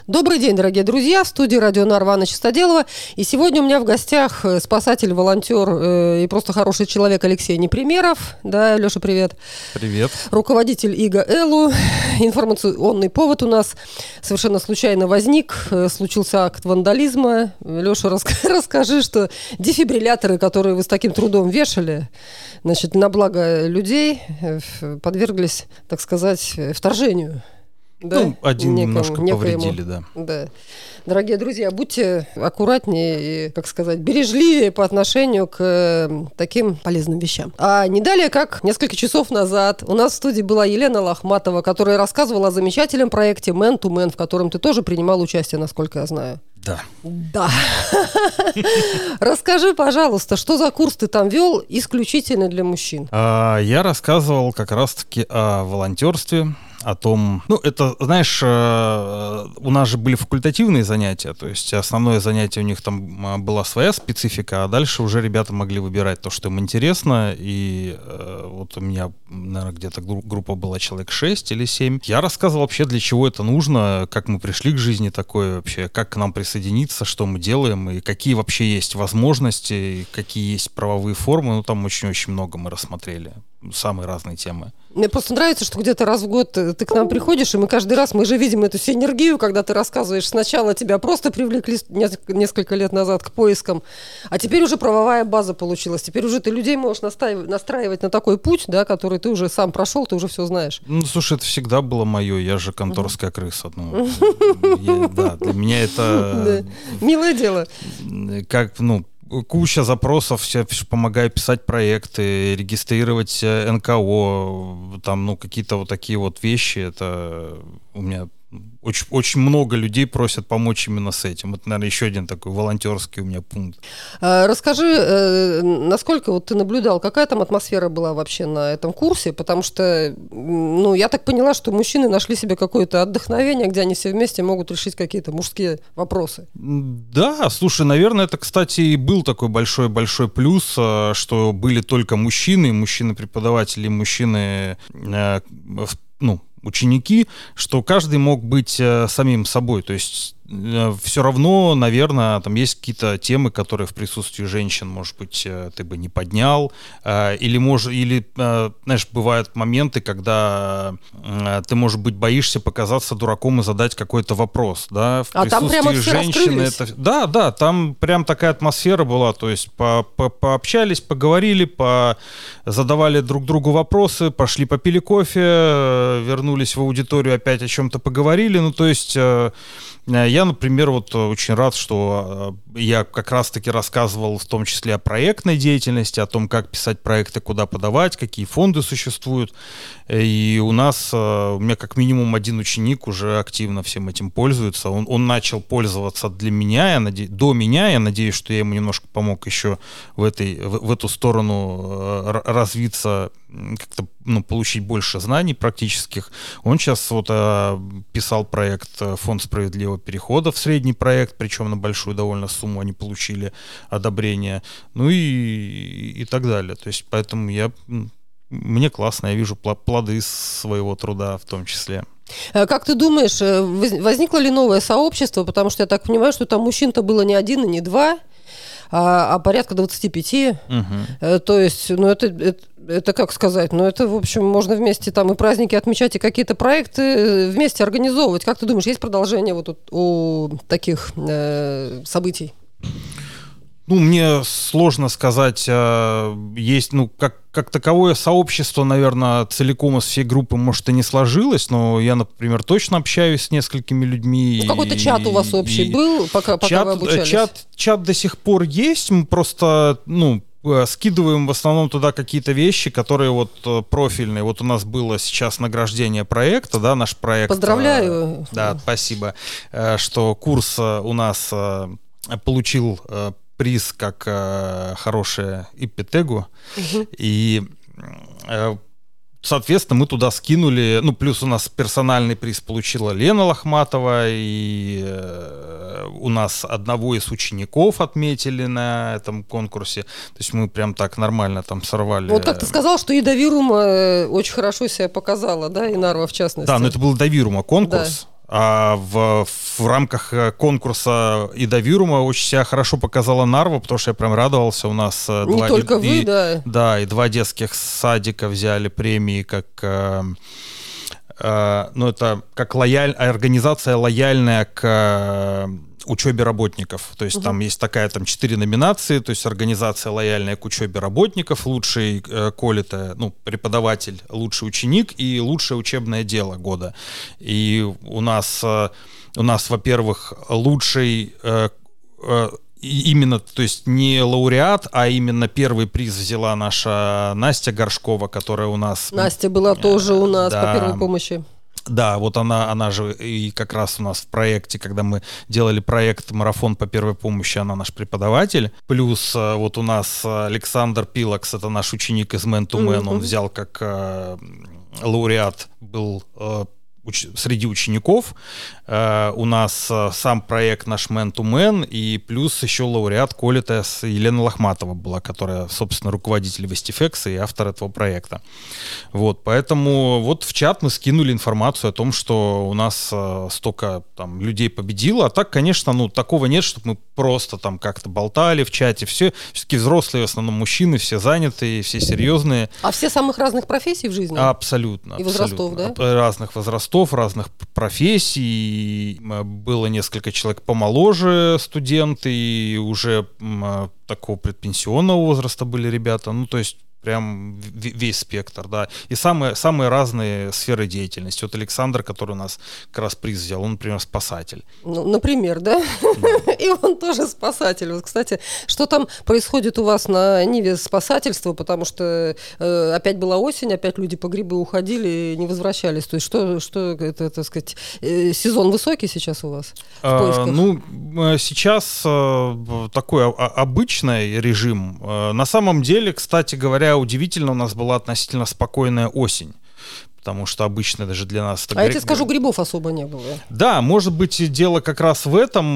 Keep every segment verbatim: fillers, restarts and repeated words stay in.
Добрый день, дорогие друзья, в студии радио Нарва Анна Чистоделова. И сегодня у меня в гостях спасатель, волонтер э, и просто хороший человек Алексей Непримеров. Да, Леша, привет. Привет. Руководитель ИГО «Элу». Информационный повод у нас совершенно случайно возник. Случился акт вандализма. Леша, рас- расскажи, что дефибрилляторы, которые вы с таким трудом вешали, значит, на благо людей, подверглись, так сказать, вторжению. Да? Ну, один Некому, немножко некоему. повредили, да. Да. Дорогие друзья, будьте аккуратнее и, как сказать, бережливее по отношению к таким полезным вещам. А не далее, как несколько часов назад у нас в студии была Елена Лохматова, которая рассказывала о замечательном проекте Man to Man, в котором ты тоже принимал участие, насколько я знаю. Да. Да. Расскажи, пожалуйста, что за курс ты там вел исключительно для мужчин? Я рассказывал как раз-таки о волонтерстве, о том, ну, это, знаешь, у нас же были факультативные занятия, то есть основное занятие у них там была своя специфика, а дальше уже ребята могли выбирать то, что им интересно, и вот у меня, наверное, где-то группа была человек шесть или семь. Я рассказывал вообще, для чего это нужно, как мы пришли к жизни такой вообще, как к нам присоединиться, что мы делаем, и какие вообще есть возможности, и какие есть правовые формы, ну, там очень-очень много мы рассмотрели, самые разные темы. Мне просто нравится, что где-то раз в год ты к нам приходишь, и мы каждый раз, мы же видим эту синергию, когда ты рассказываешь, сначала тебя просто привлекли несколько лет назад к поискам, а теперь уже правовая база получилась, теперь уже ты людей можешь настраивать, настраивать на такой путь, да, который ты уже сам прошел, ты уже все знаешь. Ну, слушай, это всегда было мое, я же конторская крыса. Ну, я, да, для меня это... Милое дело. Как, ну, куча запросов, я помогаю писать проекты, регистрировать эн ка о, там, ну, какие-то вот такие вот вещи, это у меня очень, очень много людей просят помочь именно с этим. Это, наверное, еще один такой волонтерский у меня пункт. Расскажи, насколько вот ты наблюдал, какая там атмосфера была вообще на этом курсе, потому что, ну, я так поняла, что мужчины нашли себе какое-то отдохновение, где они все вместе могут решить какие-то мужские вопросы. Да, слушай, наверное, это, кстати, и был такой большой-большой плюс, что были только мужчины, мужчины-преподаватели, мужчины, ну, ученики, что каждый мог быть э, самим собой, то есть э, все равно, наверное, там есть какие-то темы, которые в присутствии женщин, может быть, э, ты бы не поднял, э, или, мож, или э, знаешь, бывают моменты, когда э, ты, может быть, боишься показаться дураком и задать какой-то вопрос, да, в а присутствии там прямо все женщины. Это, да, да, там прям такая атмосфера была, то есть по, по, пообщались, поговорили, по, задавали друг другу вопросы, пошли попили кофе, вернулись в аудиторию, опять о чем-то поговорили. Ну, то есть э, я, например, вот очень рад, что я как раз-таки рассказывал в том числе о проектной деятельности, о том, как писать проекты, куда подавать, какие фонды существуют. И у нас, у меня как минимум один ученик уже активно всем этим пользуется. Он, он начал пользоваться для меня, я наде... до меня. Я надеюсь, что я ему немножко помог еще в, этой, в, в эту сторону развиться, как-то, ну, получить больше знаний практических. Он сейчас вот а, писал проект «Фонд справедливого перехода», в средний проект, причем на большую довольно сумму они получили одобрение, ну и, и так далее. То есть поэтому я, мне классно, я вижу плоды своего труда в том числе. Как ты думаешь, возникло ли новое сообщество? Потому что я так понимаю, что там мужчин-то было не один и не два, а, а порядка двадцать пять. Угу. То есть, ну это, это, это как сказать, ну это, в общем, можно вместе там и праздники отмечать, и какие-то проекты вместе организовывать. Как ты думаешь, есть продолжение вот у, у таких э, событий? Ну, мне сложно сказать, есть, ну, как, как таковое сообщество, наверное, целиком из всей группы, может, и не сложилось, но я, например, точно общаюсь с несколькими людьми. Ну, какой-то чат у вас общий и... был, пока, пока чат, вы обучались? Чат, чат до сих пор есть, мы просто, ну, скидываем в основном туда какие-то вещи, которые вот профильные. Вот у нас было сейчас награждение проекта, да, наш проект. Поздравляю. Да, спасибо, что курс у нас получил приз как э, хорошая ИПТЭГу, угу. И э, соответственно мы туда скинули, ну плюс у нас персональный приз получила Лена Лохматова, и э, у нас одного из учеников отметили на этом конкурсе, то есть мы прям так нормально там сорвали. Вот как ты сказал, что и Давирума очень хорошо себя показала, да, и Нарва в частности. Да, но это был Давирума конкурс. Да. А в, в рамках конкурса Идавирума очень себя хорошо показала Нарва, потому что я прям радовался. У нас не два, только и, вы, и, да. Да, и два детских садика взяли премии как... Э, э, ну, это как лояль, организация лояльная к... Э, учебе работников. То есть угу. там есть такая, там четыре номинации, то есть организация лояльная к учебе работников, лучший э, колито, ну, преподаватель, лучший ученик и лучшее учебное дело года. И у нас, э, у нас, во-первых, лучший э, э, именно, то есть не лауреат, а именно первый приз взяла наша Настя Горшкова, которая у нас... Настя была тоже у нас да, по первой помощи. Да, вот она, она же и как раз у нас в проекте, когда мы делали проект «Марафон по первой помощи», она наш преподаватель. Плюс вот у нас Александр Пилакс, это наш ученик из Man to Man, mm-hmm. он взял как э, лауреат, был э, уч, среди учеников. Э, у нас э, сам проект наш Man to Man, и плюс еще лауреат Колитес Елена Лохматова была, которая, собственно, руководитель Вестифекса и автор этого проекта. Вот, поэтому вот в чат мы скинули информацию о том, что у нас э, столько там людей победило, а так, конечно, ну, такого нет, чтобы мы просто там как-то болтали в чате, все, все-таки взрослые, в основном мужчины, все занятые, все серьезные. А все самых разных профессий в жизни? Абсолютно. И возрастов, абсолютно. Да? Разных возрастов, разных профессий. Было несколько человек помоложе студенты, и уже такого предпенсионного возраста были ребята, ну, то есть прям весь спектр, да. И самые, самые разные сферы деятельности. Вот Александр, который у нас как раз приз взял, он, например, спасатель. Ну, например, да? да. И он тоже спасатель. Вот, кстати, что там происходит у вас на ниве спасательства? Потому что э, опять была осень, опять люди по грибы уходили и не возвращались. То есть что, что это, так сказать, э, сезон высокий сейчас у вас в поисках? А, ну, сейчас э, такой обычный режим. Э, на самом деле, кстати говоря, удивительно, у нас была относительно спокойная осень. Потому что обычно даже для нас... А гриб... я тебе скажу, грибов особо не было. Да, может быть, дело как раз в этом,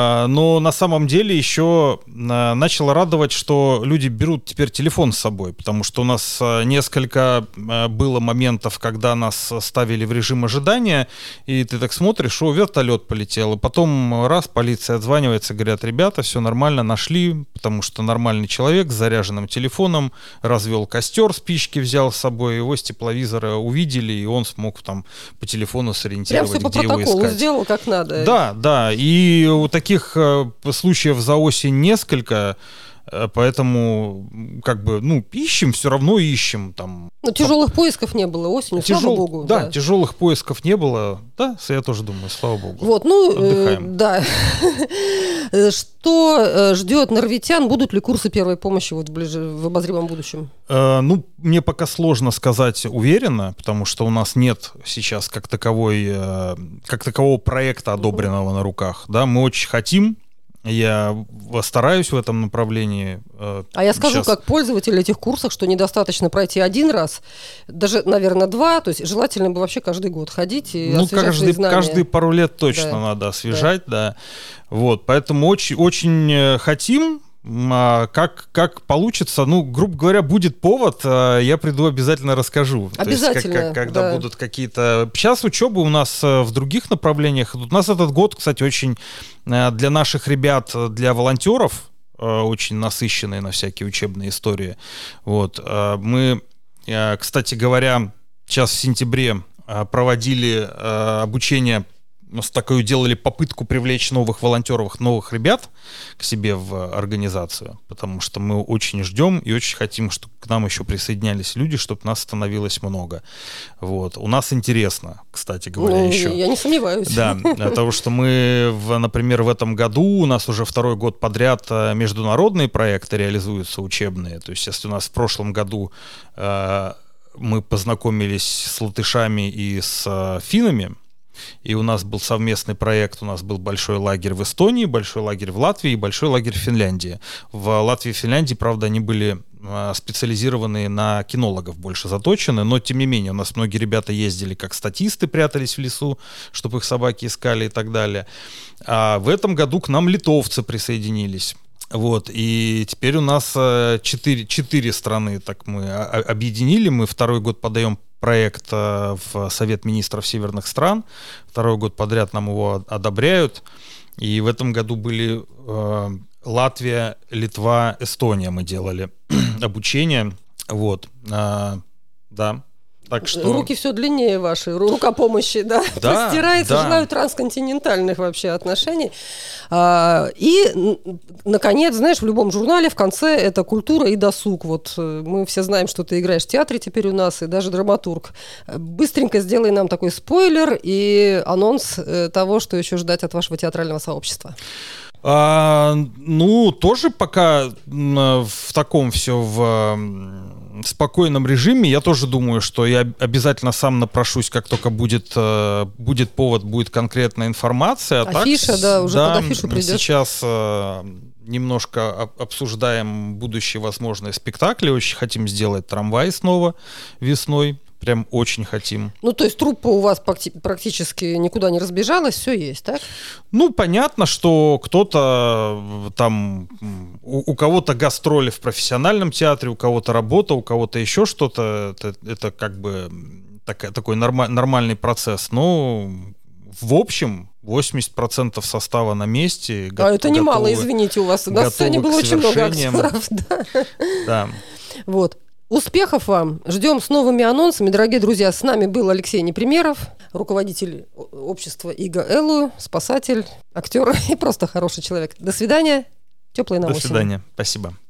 но на самом деле еще начало радовать, что люди берут теперь телефон с собой, потому что у нас несколько было моментов, когда нас ставили в режим ожидания, и ты так смотришь, о, вертолет полетел, и потом раз, полиция отзванивается, говорят, ребята, все нормально, нашли, потому что нормальный человек с заряженным телефоном развел костер, спички взял с собой, его с тепловизора увидел, и он смог там по телефону сориентировать, прям все где по его искать. протоколу сделал как надо. Да, да. И у таких э, случаев за осень несколько, э, поэтому как бы, ну, ищем, все равно ищем. Там. Но тяжелых поисков не было осенью, Тяжел... слава богу. Да, да, тяжелых поисков не было. Да, я тоже думаю, слава богу. Вот, ну, отдыхаем. Э, да. Что ждет норвитян? Будут ли курсы первой помощи вот в, ближ... в обозримом будущем? Э, ну, мне пока сложно сказать уверенно, потому что у нас нет сейчас как таковой, э, как такового проекта, одобренного mm-hmm. на руках. Да, мы очень хотим. Я стараюсь в этом направлении. Э, а я скажу, сейчас... как пользователь этих курсов, что недостаточно пройти один раз, даже, наверное, два, то есть желательно бы вообще каждый год ходить и ну, освежать каждый, свои знания. каждые пару лет точно да. надо освежать, да. да. Вот, поэтому очень, очень хотим. Как, как получится, ну, грубо говоря, будет повод, я приду, обязательно расскажу. Обязательно, То есть, как, как, когда да. будут какие-то... Сейчас учеба у нас в других направлениях. У нас этот год, кстати, очень для наших ребят, для волонтеров, очень насыщенный на всякие учебные истории. Вот. Мы, кстати говоря, сейчас в сентябре проводили обучение, такую делали попытку привлечь новых волонтеров, новых ребят к себе в организацию, потому что мы очень ждем и очень хотим, чтобы к нам еще присоединялись люди, чтобы нас становилось много. Вот. У нас интересно, кстати говоря, ну, еще. Я не сомневаюсь. Да, потому что мы, в, например, в этом году, у нас уже второй год подряд международные проекты реализуются, учебные. То есть если у нас в прошлом году э, мы познакомились с латышами и с э, финнами, и у нас был совместный проект, у нас был большой лагерь в Эстонии, большой лагерь в Латвии и большой лагерь в Финляндии. В Латвии и Финляндии, правда, они были специализированные на кинологов больше заточены, но тем не менее у нас многие ребята ездили как статисты, прятались в лесу, чтобы их собаки искали и так далее. А в этом году к нам литовцы присоединились. Вот, и теперь у нас четыре, четыре страны так мы объединили, мы второй год подаем проект в Совет министров северных стран. Второй год подряд нам его одобряют. И в этом году были э, Латвия, Литва, Эстония мы делали обучение. Вот, а, да. Так что... Руки все длиннее ваши, рука помощи, да, да простирается. Да. Желаю трансконтинентальных вообще отношений. А, и, наконец, знаешь, в любом журнале в конце это культура и досуг. Вот мы все знаем, что ты играешь в театре теперь у нас, и даже драматург. Быстренько сделай нам такой спойлер и анонс того, что еще ждать от вашего театрального сообщества. А, ну, тоже пока в таком все в спокойном режиме. Я тоже думаю, что я обязательно сам напрошусь, как только будет, будет повод, будет конкретная информация. А афиша, так, да, уже да, под афишу придешь. Сейчас немножко обсуждаем будущие возможные спектакли. Очень хотим сделать «Трамвай» снова весной. Прям очень хотим. Ну, то есть труппа у вас практически никуда не разбежалась, все есть, так? Ну, понятно, что кто-то там, у, у кого-то гастроли в профессиональном театре, у кого-то работа, у кого-то еще что-то. Это, это как бы так, такой норма, нормальный процесс. Но в общем восемьдесят процентов состава на месте. А го- это немало, готовы, извините, у вас на сцене было очень много актеров. Да. Да. Вот. Успехов вам! Ждем с новыми анонсами. Дорогие друзья, с нами был Алексей Непримеров, руководитель общества Иго Эллу, спасатель, актер и просто хороший человек. До свидания. Теплой нам осени. До свидания. Спасибо.